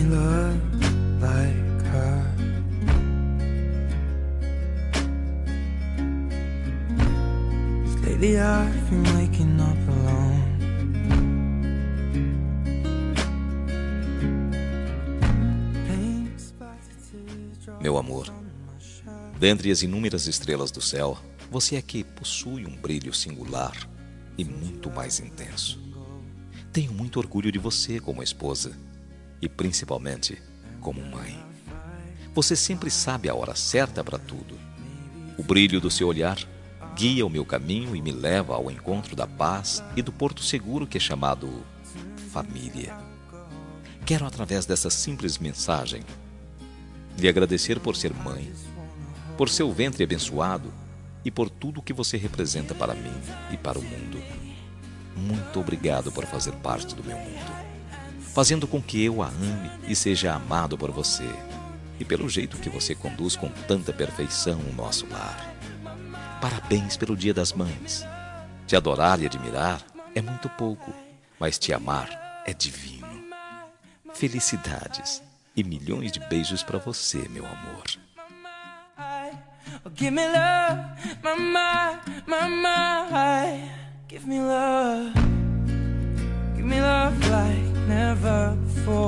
love like her. Lately I've been waking up alone. Meu amor, dentre as inúmeras estrelas do céu, você é que possui um brilho singular e muito mais intenso. Tenho muito orgulho de você como esposa e principalmente como mãe. Você sempre sabe a hora certa para tudo. O brilho do seu olhar guia o meu caminho e me leva ao encontro da paz e do porto seguro que é chamado família. Quero, através dessa simples mensagem, lhe agradecer por ser mãe, por seu ventre abençoado e por tudo que você representa para mim e para o mundo. Muito obrigado por fazer parte do meu mundo, fazendo com que eu a ame e seja amado por você, e pelo jeito que você conduz com tanta perfeição o nosso lar. Parabéns pelo Dia das Mães. Te adorar e admirar é muito pouco, mas te amar é divino. Felicidades e milhões de beijos para você, meu amor. Give me love, mama, mama. Give me love like never before.